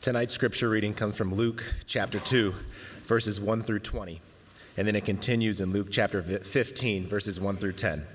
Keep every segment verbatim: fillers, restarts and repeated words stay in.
Tonight's scripture reading comes from Luke chapter two, verses one through twenty, and then it continues in Luke chapter fifteen, verses one through ten.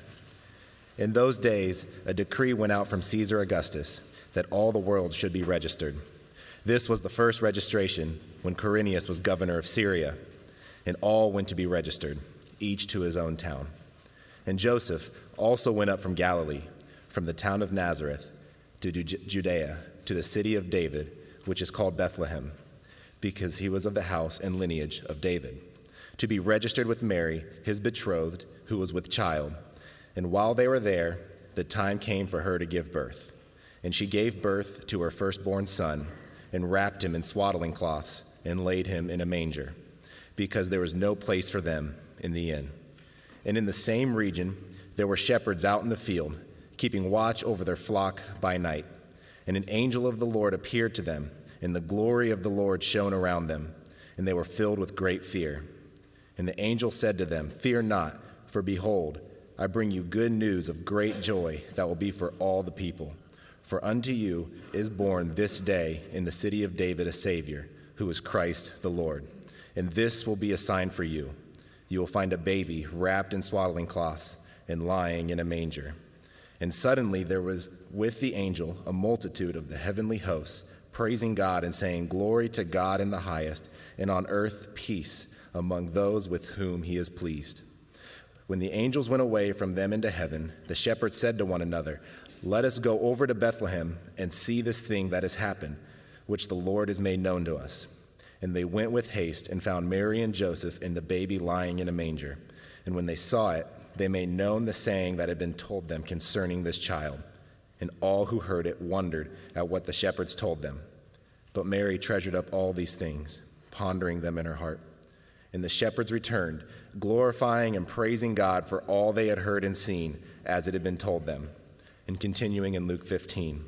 In those days, a decree went out from Caesar Augustus that all the world should be registered. This was the first registration when Quirinius was governor of Syria, and all went to be registered, each to his own town. And Joseph also went up from Galilee, from the town of Nazareth to Judea, to the city of David, which is called Bethlehem, because he was of the house and lineage of David, to be registered with Mary, his betrothed, who was with child. And while they were there, the time came for her to give birth. And she gave birth to her firstborn son, and wrapped him in swaddling cloths, and laid him in a manger, because there was no place for them in the inn. And in the same region there were shepherds out in the field, keeping watch over their flock by night. And an angel of the Lord appeared to them, and the glory of the Lord shone around them, and they were filled with great fear. And the angel said to them, "Fear not, for behold, I bring you good news of great joy that will be for all the people. For unto you is born this day in the city of David a Savior, who is Christ the Lord. And this will be a sign for you. You will find a baby wrapped in swaddling cloths and lying in a manger." And suddenly there was with the angel a multitude of the heavenly hosts, praising God and saying, "Glory to God in the highest, and on earth peace among those with whom he is pleased." When the angels went away from them into heaven, the shepherds said to one another, "Let us go over to Bethlehem and see this thing that has happened, which the Lord has made known to us." And they went with haste and found Mary and Joseph and the baby lying in a manger. And when they saw it, they made known the saying that had been told them concerning this child. And all who heard it wondered at what the shepherds told them. But Mary treasured up all these things, pondering them in her heart. And the shepherds returned, glorifying and praising God for all they had heard and seen, as it had been told them. And continuing in Luke fifteen.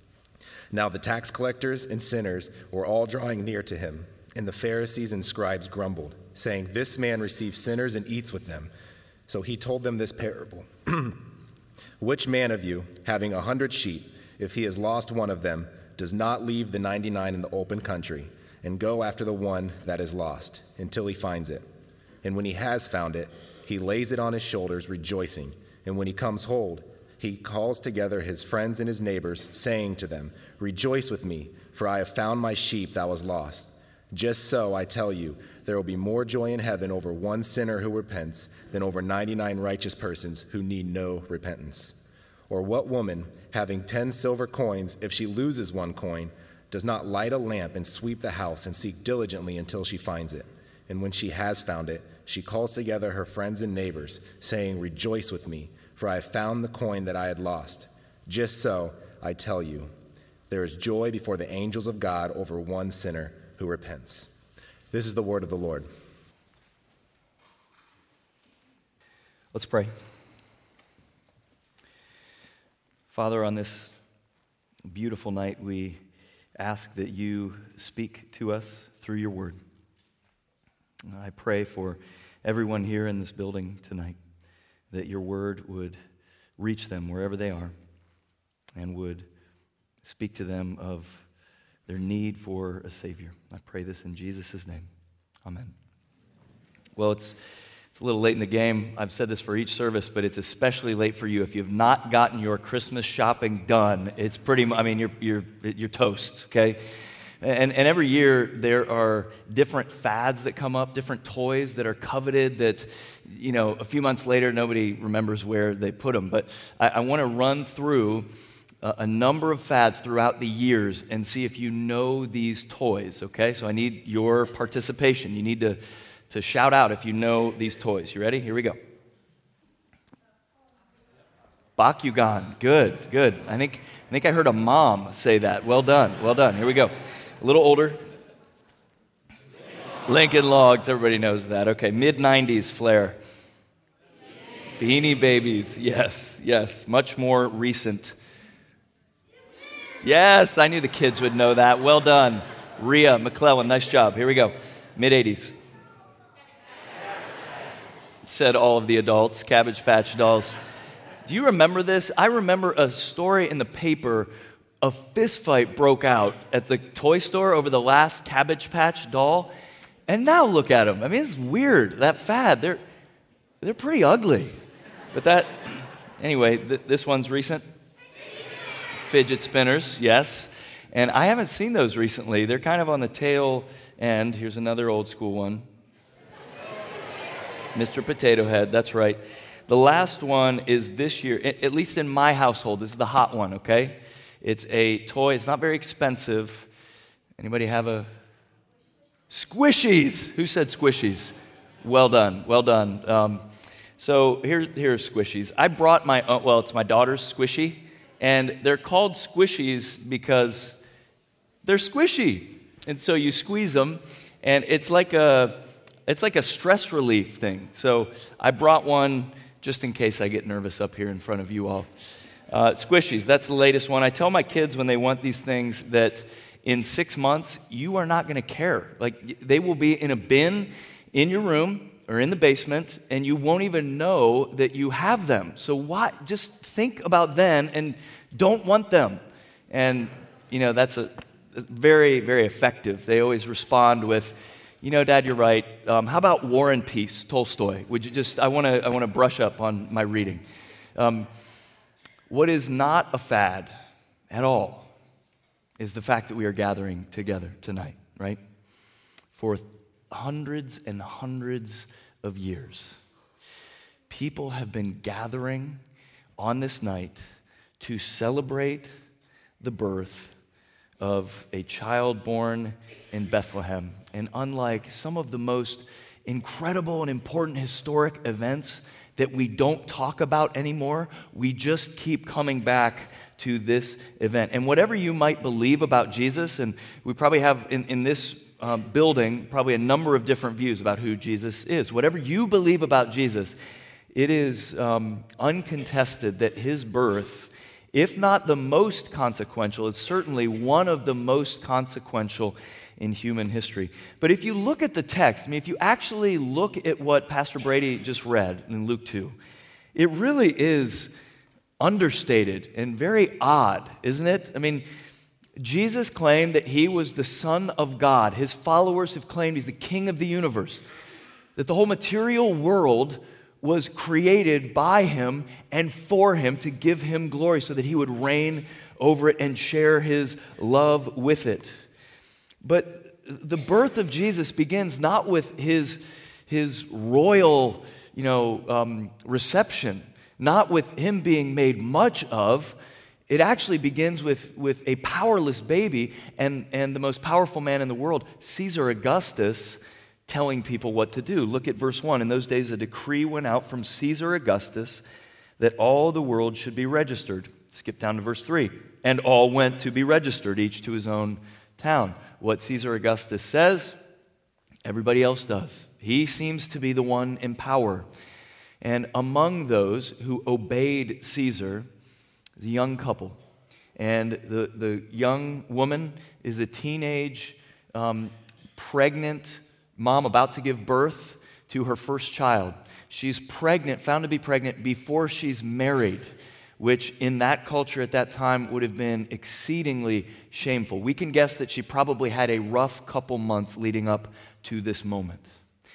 Now the tax collectors and sinners were all drawing near to him, and the Pharisees and scribes grumbled, saying, "This man receives sinners and eats with them." So he told them this parable. "Which man of you, having a hundred sheep, if he has lost one of them, does not leave the ninety-nine in the open country and go after the one that is lost until he finds it? And when he has found it, he lays it on his shoulders, rejoicing. And when he comes home, he calls together his friends and his neighbors, saying to them, 'Rejoice with me, for I have found my sheep that was lost.' Just so, I tell you, there will be more joy in heaven over one sinner who repents than over ninety-nine righteous persons who need no repentance. Or what woman, having ten silver coins, if she loses one coin, does not light a lamp and sweep the house and seek diligently until she finds it? And when she has found it, she calls together her friends and neighbors, saying, 'Rejoice with me, for I have found the coin that I had lost.' Just so, I tell you, there is joy before the angels of God over one sinner who repents." This is the word of the Lord. Let's pray. Father, on this beautiful night, we ask that you speak to us through your word. I pray for everyone here in this building tonight that your word would reach them wherever they are and would speak to them of their need for a Savior. I pray this in Jesus' name. Amen. Well, it's, it's a little late in the game. I've said this for each service, but it's especially late for you. If you've not gotten your Christmas shopping done, it's pretty, I mean, you're, you're, you're toast, okay? And, and every year there are different fads that come up, different toys that are coveted that, you know, a few months later nobody remembers where they put them. But I, I want to run through a, a number of fads throughout the years and see if you know these toys, okay? So I need your participation. You need to, to shout out if you know these toys. You ready? Here we go. Bakugan. Good, good. I think, I think I heard a mom say that. Well done, well done. Here we go. A little older. Lincoln Logs, everybody knows that. Okay, mid nineties flair. Beanie Babies, yes, yes. Much more recent. Yes, I knew the kids would know that. Well done. Rhea McClellan, nice job. Here we go. mid eighties. Said all of the adults, Cabbage Patch Dolls. Do you remember this? I remember a story in the paper a fist fight broke out at the toy store over the last Cabbage Patch doll. And now look at them. I mean, it's weird, that fad. They're, they're pretty ugly. But that, anyway, th- this one's recent. Fidget spinners, yes. And I haven't seen those recently. They're kind of on the tail end. Here's another old school one. Mister Potato Head, that's right. The last one is this year, at least in my household. This is the hot one, okay? It's a toy. It's not very expensive. Anybody have a... Squishies! Who said squishies? Well done, well done. Um, so here, here are squishies. I brought my, uh, well, it's my daughter's squishy, and they're called squishies because they're squishy. And so you squeeze them, and it's like a, it's like a stress relief thing. So I brought one just in case I get nervous up here in front of you all. Uh, squishies, that's the latest one. I tell my kids when they want these things that in six months, you are not going to care. Like, they will be in a bin in your room or in the basement, and you won't even know that you have them. So why? Just think about then and don't want them. And, you know, that's a very, very effective. They always respond with, you know, Dad, you're right. Um, how about War and Peace, Tolstoy? Would you just, I want to I want to brush up on my reading. Um, what is not a fad at all is the fact that we are gathering together tonight, right? For hundreds and hundreds of years, people have been gathering on this night to celebrate the birth of a child born in Bethlehem. And unlike some of the most incredible and important historic events that we don't talk about anymore, we just keep coming back to this event. And whatever you might believe about Jesus, and we probably have in, in this uh, building probably a number of different views about who Jesus is. Whatever you believe about Jesus, it is um, uncontested that his birth, if not the most consequential, is certainly one of the most consequential in human history. But if you look at the text, I mean, if you actually look at what Pastor Brady just read in Luke two, it really is understated and very odd, isn't it? I mean, Jesus claimed that he was the Son of God. His followers have claimed he's the King of the universe, that the whole material world was created by him and for him to give him glory so that he would reign over it and share his love with it. But the birth of Jesus begins not with his, his royal, you know, um, reception, not with him being made much of. It actually begins with, with a powerless baby and, and the most powerful man in the world, Caesar Augustus, telling people what to do. Look at verse one. In those days, a decree went out from Caesar Augustus that all the world should be registered. Skip down to verse three. And all went to be registered, each to his own town. What Caesar Augustus says, everybody else does. He seems to be the one in power. And among those who obeyed Caesar is a young couple. And the, the young woman is a teenage, um, pregnant mom about to give birth to her first child. She's pregnant, found to be pregnant before she's married, which in that culture at that time would have been exceedingly shameful. We can guess that she probably had a rough couple months leading up to this moment.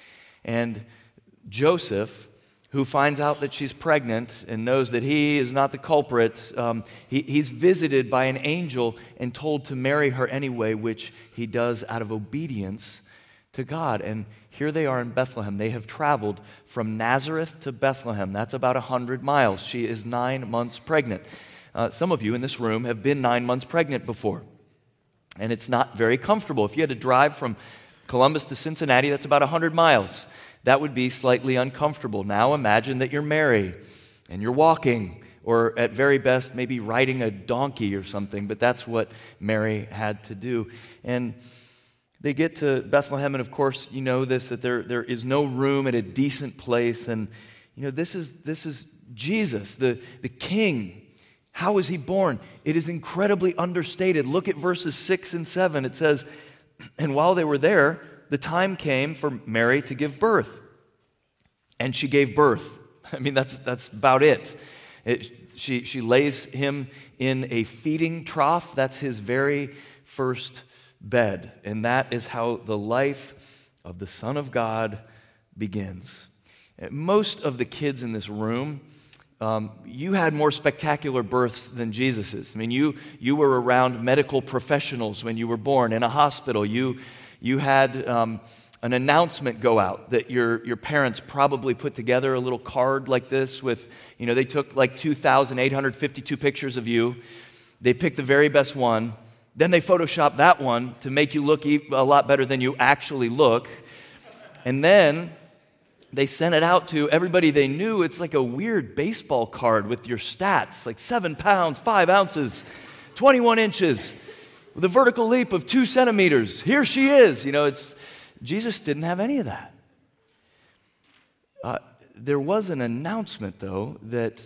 And Joseph, who finds out that she's pregnant and knows that he is not the culprit, um, he, he's visited by an angel and told to marry her anyway, which he does out of obedience to God. And here they are in Bethlehem. They have traveled from Nazareth to Bethlehem. That's about one hundred miles. She is nine months pregnant. Uh, some of you in this room have been nine months pregnant before. And it's not very comfortable. If you had to drive from Columbus to Cincinnati, that's about one hundred miles. That would be slightly uncomfortable. Now imagine that you're Mary and you're walking, or at very best, maybe riding a donkey or something, but that's what Mary had to do. And they get to Bethlehem, and of course, you know this, that there, there is no room at a decent place. And, you know, this is, this is Jesus, the, the King. How was he born? It is incredibly understated. Look at verses six and seven. It says, and while they were there, the time came for Mary to give birth. And she gave birth. I mean, that's, that's about it. It she, she lays him in a feeding trough. That's his very first bed. And that is how the life of the Son of God begins. Most of the kids in this room, um, you had more spectacular births than Jesus's. I mean, you you were around medical professionals when you were born in a hospital. You you had um, an announcement go out that your your parents probably put together a little card like this with, you know, they took like two thousand eight hundred fifty-two pictures of you. They picked the very best one. Then they photoshopped that one to make you look a lot better than you actually look. And then they sent it out to everybody they knew. It's like a weird baseball card with your stats, like seven pounds, five ounces, twenty-one inches, with a vertical leap of two centimeters. Here she is. You know, it's Jesus didn't have any of that. Uh, there was an announcement, though, that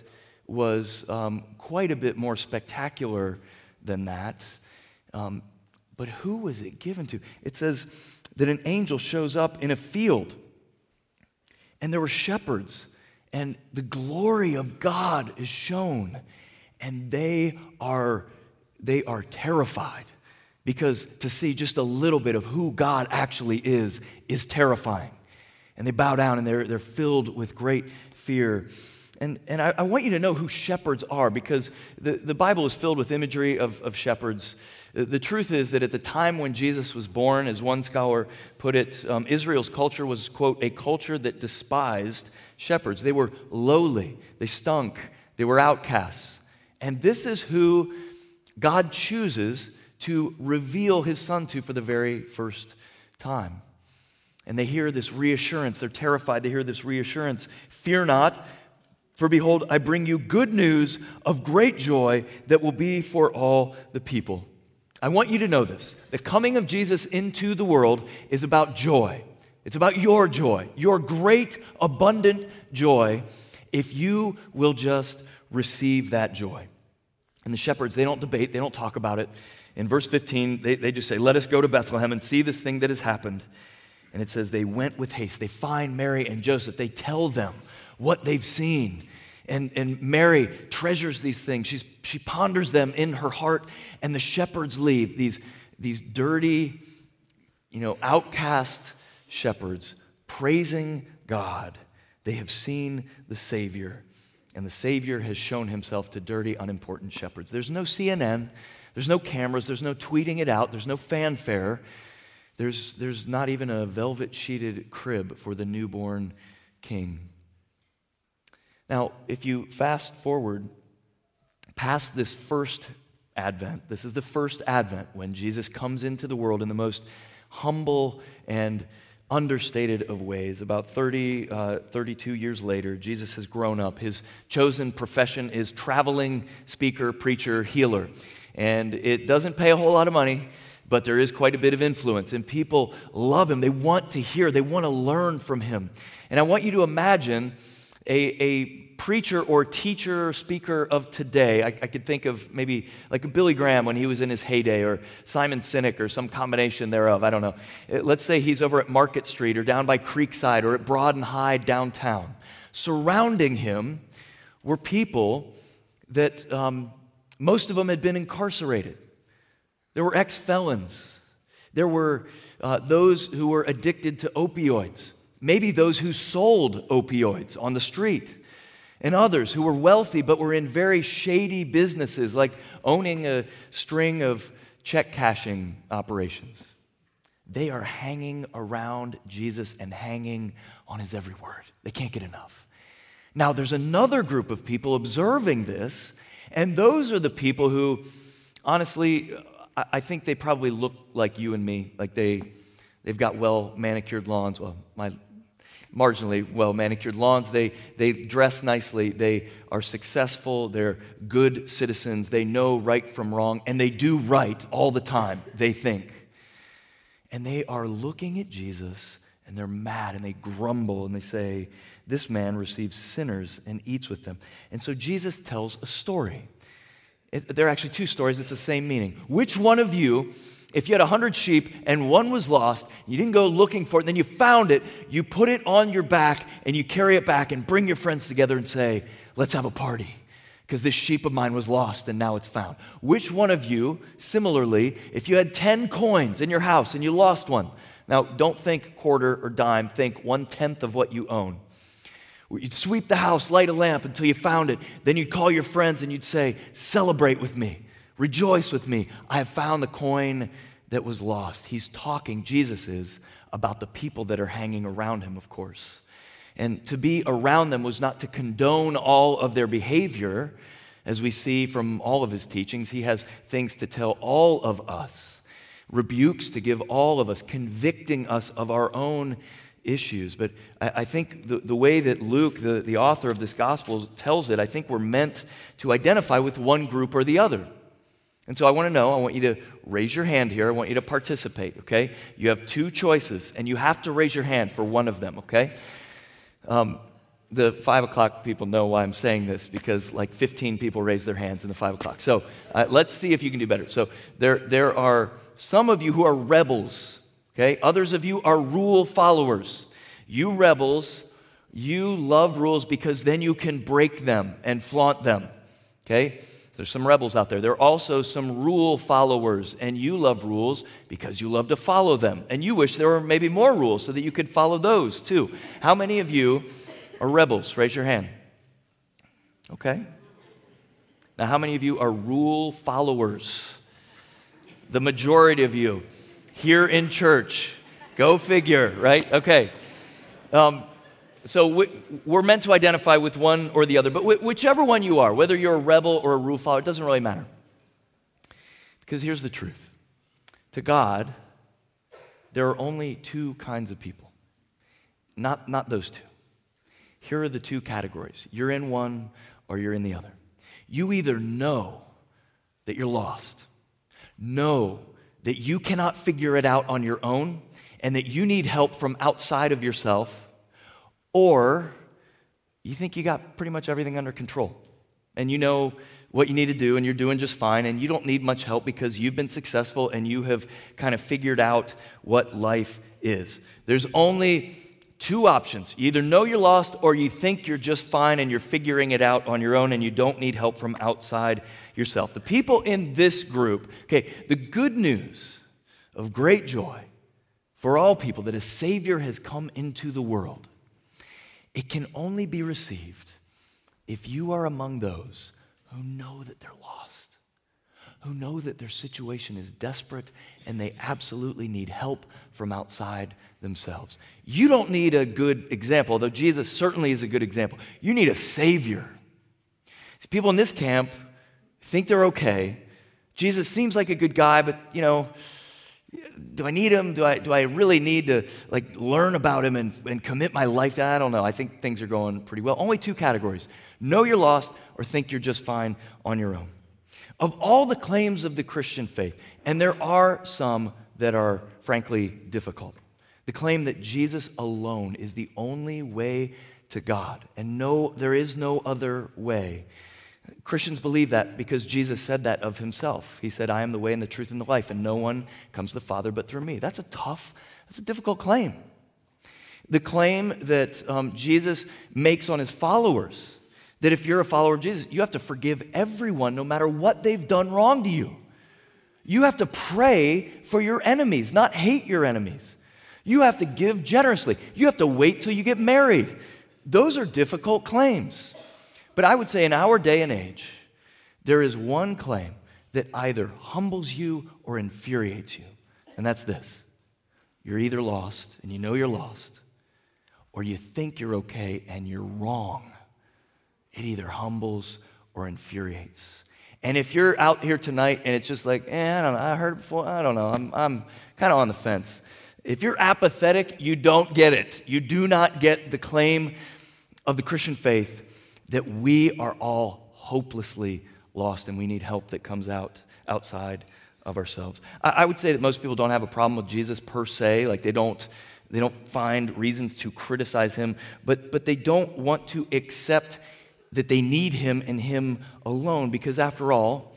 was um, quite a bit more spectacular than that. Um, but who was it given to? It says that an angel shows up in a field. And there were shepherds, and the glory of God is shown, and they are, they are terrified, because to see just a little bit of who God actually is is terrifying. And they bow down, and they're, they're filled with great fear. And, and I, I want you to know who shepherds are, because the, the Bible is filled with imagery of, of shepherds. The truth is that at the time when Jesus was born, as one scholar put it, um, Israel's culture was, quote, a culture that despised shepherds. They were lowly, they stunk, they were outcasts. And this is who God chooses to reveal his son to for the very first time. And they hear this reassurance. They're terrified. They hear this reassurance. Fear not, for behold, I bring you good news of great joy that will be for all the people. I want you to know this. The coming of Jesus into the world is about joy. It's about your joy, your great, abundant joy, if you will just receive that joy. And the shepherds, they don't debate, they don't talk about it. In verse fifteen, they, they just say, let us go to Bethlehem and see this thing that has happened. And it says they went with haste. They find Mary and Joseph. They tell them what they've seen. And, and Mary treasures these things. She's, she ponders them in her heart, and the shepherds leave, these, these dirty, you know, outcast shepherds, praising God. They have seen the Savior, and the Savior has shown himself to dirty, unimportant shepherds. There's no C N N, there's no cameras, there's no tweeting it out, there's no fanfare. There's, there's not even a velvet-sheeted crib for the newborn king. Now, if you fast forward past this first Advent, this is the first Advent when Jesus comes into the world in the most humble and understated of ways. About thirty, uh, thirty-two years later, Jesus has grown up. His chosen profession is traveling speaker, preacher, healer. And it doesn't pay a whole lot of money, but there is quite a bit of influence. And people love him. They want to hear. They want to learn from him. And I want you to imagine a, a preacher or teacher or speaker of today. I, I could think of maybe like a Billy Graham when he was in his heyday, or Simon Sinek, or some combination thereof. I don't know. Let's say he's over at Market Street or down by Creekside or at Broad and Hyde downtown. Surrounding him were people that um, most of them had been incarcerated. There were ex-felons. There were uh, those who were addicted to opioids. Maybe those who sold opioids on the street. And others who were wealthy but were in very shady businesses, like owning a string of check cashing operations. They are hanging around Jesus and hanging on his every word. They can't get enough. Now, there's another group of people observing this, and those are the people who, honestly, I think they probably look like you and me, like they, they've got well-manicured lawns. Well, my marginally well-manicured lawns. They, they dress nicely. They are successful. They're good citizens. They know right from wrong, and they do right all the time, they think. And they are looking at Jesus, and they're mad, and they grumble, and they say, this man receives sinners and eats with them. And so Jesus tells a story. It, there are actually two stories. It's the same meaning. Which one of you, if you had a hundred sheep and one was lost, you didn't go looking for it, and then you found it, you put it on your back and you carry it back and bring your friends together and say, let's have a party because this sheep of mine was lost and now it's found. Which one of you, similarly, if you had ten coins in your house and you lost one, now don't think quarter or dime, think one-tenth of what you own. You'd sweep the house, light a lamp until you found it. Then you'd call your friends and you'd say, celebrate with me, rejoice with me. I have found the coin that was lost. He's talking, Jesus is, about the people that are hanging around him, of course. And to be around them was not to condone all of their behavior. As we see from all of his teachings, he has things to tell all of us, rebukes to give all of us, convicting us of our own issues. But I, I think the, the way that Luke, the, the author of this gospel, tells it, I think we're meant to identify with one group or the other. And so I want to know, I want you to raise your hand here. I want you to participate, okay? You have two choices, and you have to raise your hand for one of them, okay? Um, the five o'clock people know why I'm saying this, because like fifteen people raised their hands in the five o'clock. So uh, let's see if you can do better. So there, there are some of you who are rebels, okay? Others of you are rule followers. You rebels, you love rules because then you can break them and flaunt them, okay? There's some rebels out there. There are also some rule followers, and you love rules because you love to follow them. And you wish there were maybe more rules so that you could follow those too. How many of you are rebels? Raise your hand. Okay. Now, how many of you are rule followers? The majority of you here in church. Go figure, right? Okay. Um, So we're meant to identify with one or the other, but whichever one you are, whether you're a rebel or a rule follower, it doesn't really matter. Because here's the truth. To God, there are only two kinds of people, not, not those two. Here are the two categories. You're in one or you're in the other. You either know that you're lost, know that you cannot figure it out on your own, and that you need help from outside of yourself, or you think you got pretty much everything under control and you know what you need to do and you're doing just fine and you don't need much help because you've been successful and you have kind of figured out what life is. There's only two options. You either know you're lost or you think you're just fine and you're figuring it out on your own and you don't need help from outside yourself. The people in this group, okay, the good news of great joy for all people that a Savior has come into the world, it can only be received if you are among those who know that they're lost, who know that their situation is desperate and they absolutely need help from outside themselves. You don't need a good example, though Jesus certainly is a good example. You need a Savior. See, people in this camp think they're okay. Jesus seems like a good guy, but, you know, do I need him? Do I, do I really need to like learn about him and, and commit my life to? I don't know. I think things are going pretty well. Only two categories. Know you're lost or think you're just fine on your own. Of all the claims of the Christian faith, and there are some that are frankly difficult, the claim that Jesus alone is the only way to God and no, there is no other way. Christians believe that because Jesus said that of himself. He said, I am the way and the truth and the life, and no one comes to the Father but through me. That's a tough, that's a difficult claim. The claim that um, Jesus makes on his followers, that if you're a follower of Jesus, you have to forgive everyone no matter what they've done wrong to you. You have to pray for your enemies, not hate your enemies. You have to give generously. You have to wait till you get married. Those are difficult claims. But I would say in our day and age, there is one claim that either humbles you or infuriates you, and that's this. You're either lost, and you know you're lost, or you think you're okay, and you're wrong. It either humbles or infuriates. And if you're out here tonight and it's just like, eh, I don't know, I heard it before, I don't know, I'm, I'm kind of on the fence. If you're apathetic, you don't get it. You do not get the claim of the Christian faith that we are all hopelessly lost and we need help that comes out outside of ourselves. I, I would say that most people don't have a problem with Jesus per se, like they don't they don't find reasons to criticize him, but but they don't want to accept that they need him and him alone, because after all,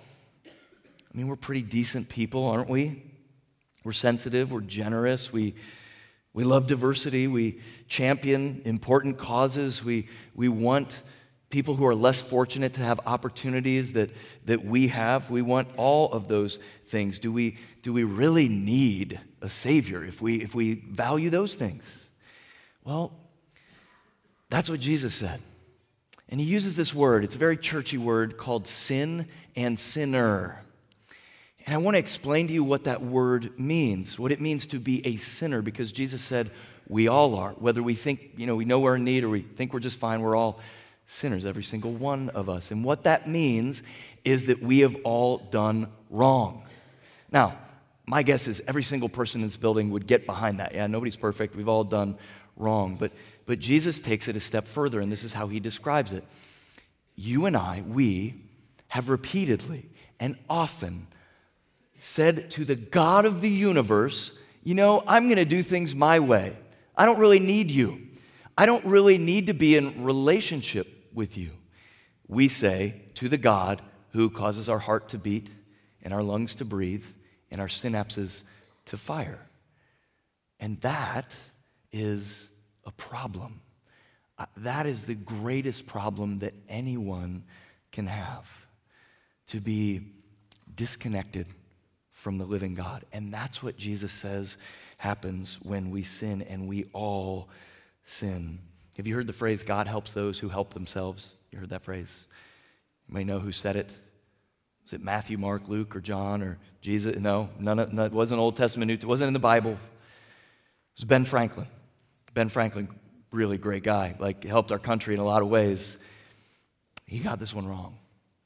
I mean, we're pretty decent people, aren't we? We're sensitive, we're generous, we we love diversity, we champion important causes, we we want people who are less fortunate to have opportunities that, that we have. We want all of those things. Do we, do we really need a Savior if we, if we value those things? Well, that's what Jesus said. And he uses this word. It's a very churchy word called sin and sinner. And I want to explain to you what that word means, what it means to be a sinner, because Jesus said we all are. Whether we think, you know, we know we're in need or we think we're just fine, we're all sinners, every single one of us. And what that means is that we have all done wrong. Now, my guess is every single person in this building would get behind that. Yeah, nobody's perfect. We've all done wrong. But, but Jesus takes it a step further, and this is how he describes it. You and I, we have repeatedly and often said to the God of the universe, you know, I'm going to do things my way. I don't really need you. I don't really need to be in relationship with you. We say to the God who causes our heart to beat and our lungs to breathe and our synapses to fire. And that is a problem. Uh, that is the greatest problem that anyone can have, to be disconnected from the living God. And that's what Jesus says happens when we sin, and we all sin. Have you heard the phrase, God helps those who help themselves? You heard that phrase? You may know who said it. Was it Matthew, Mark, Luke, or John, or Jesus? No, none of, no, it wasn't Old Testament, it wasn't in the Bible. It was Ben Franklin. Ben Franklin, really great guy, like helped our country in a lot of ways. He got this one wrong.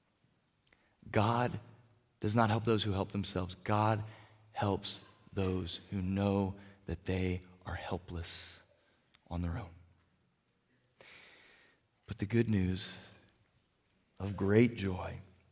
God does not help those who help themselves. God helps those who know that they are helpless on their own. But the good news of great joy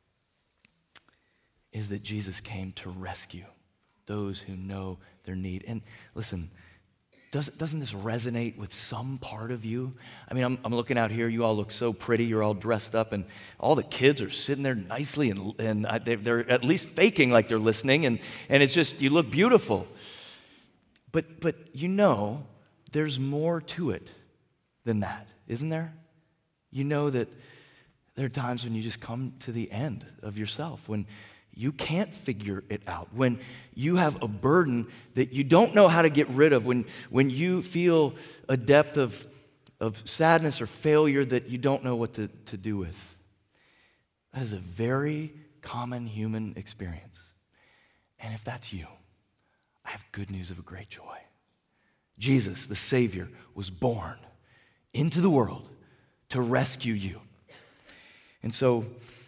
is that Jesus came to rescue those who know their need. And listen, doesn't, doesn't this resonate with some part of you? I mean, I'm, I'm looking out here. You all look so pretty. You're all dressed up, and all the kids are sitting there nicely, and, and I, they're, they're at least faking like they're listening, and, and it's just, you look beautiful. But, but you know, there's more to it than that, isn't there? You know that there are times when you just come to the end of yourself, when you can't figure it out, when you have a burden that you don't know how to get rid of, when, when you feel a depth of, of sadness or failure that you don't know what to, to do with. That is a very common human experience. And if that's you, I have good news of a great joy. Jesus, the Savior, was born into the world to rescue you. And so,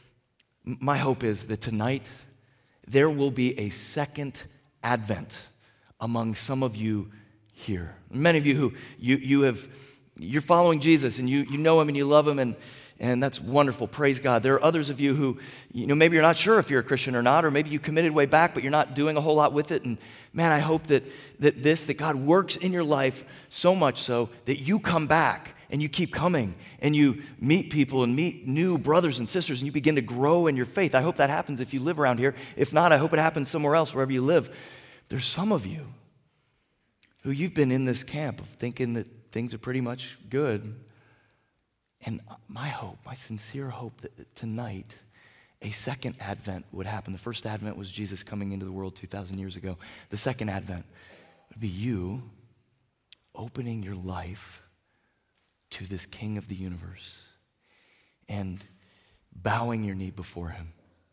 my hope is that tonight there will be a second advent among some of you here. Many of you who you, you have, you're following Jesus and you, you know him and you love him, and, and that's wonderful. Praise God. There are others of you who, you know, maybe you're not sure if you're a Christian or not, or maybe you committed way back, but you're not doing a whole lot with it. And man, I hope that, that this, that God works in your life so much so that you come back and you keep coming, and you meet people and meet new brothers and sisters, and you begin to grow in your faith. I hope that happens if you live around here. If not, I hope it happens somewhere else, wherever you live. There's some of you who you've been in this camp of thinking that things are pretty much good. And my hope, my sincere hope, that tonight a second advent would happen. The first advent was Jesus coming into the world two thousand years ago. The second advent would be you opening your life to this King of the universe and bowing your knee before him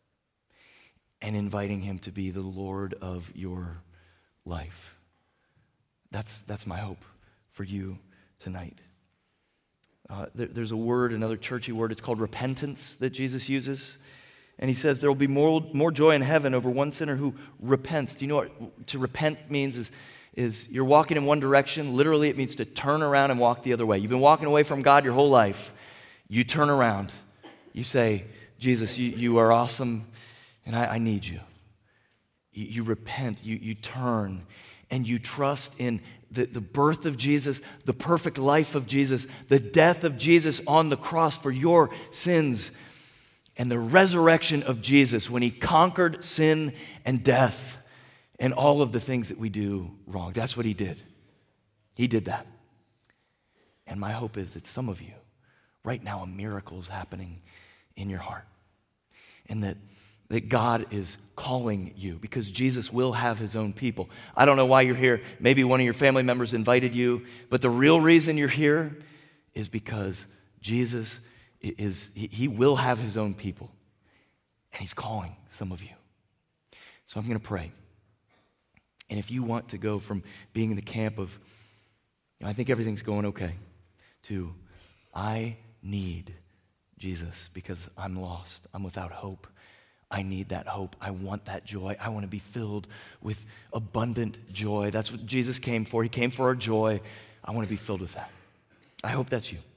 and inviting him to be the Lord of your life. That's, that's my hope for you tonight. Uh, there, there's a word, another churchy word, it's called repentance, that Jesus uses. And he says there will be more, more joy in heaven over one sinner who repents. Do you know what to repent means? Is is you're walking in one direction. Literally, it means to turn around and walk the other way. You've been walking away from God your whole life. You turn around. You say, Jesus, you, you are awesome, and I, I need you. you. You repent. You, you turn, and you trust in the, the birth of Jesus, the perfect life of Jesus, the death of Jesus on the cross for your sins, and the resurrection of Jesus when he conquered sin and death and all of the things that we do wrong. That's what he did. He did that. And my hope is that some of you right now a miracle is happening in your heart. And that, that God is calling you because Jesus will have his own people. I don't know why you're here. Maybe one of your family members invited you, but the real reason you're here is because Jesus is, he, he will have his own people. And he's calling some of you. So I'm going to pray. And if you want to go from being in the camp of, I think everything's going okay, to, I need Jesus because I'm lost. I'm without hope. I need that hope. I want that joy. I want to be filled with abundant joy. That's what Jesus came for. He came for our joy. I want to be filled with that. I hope that's you.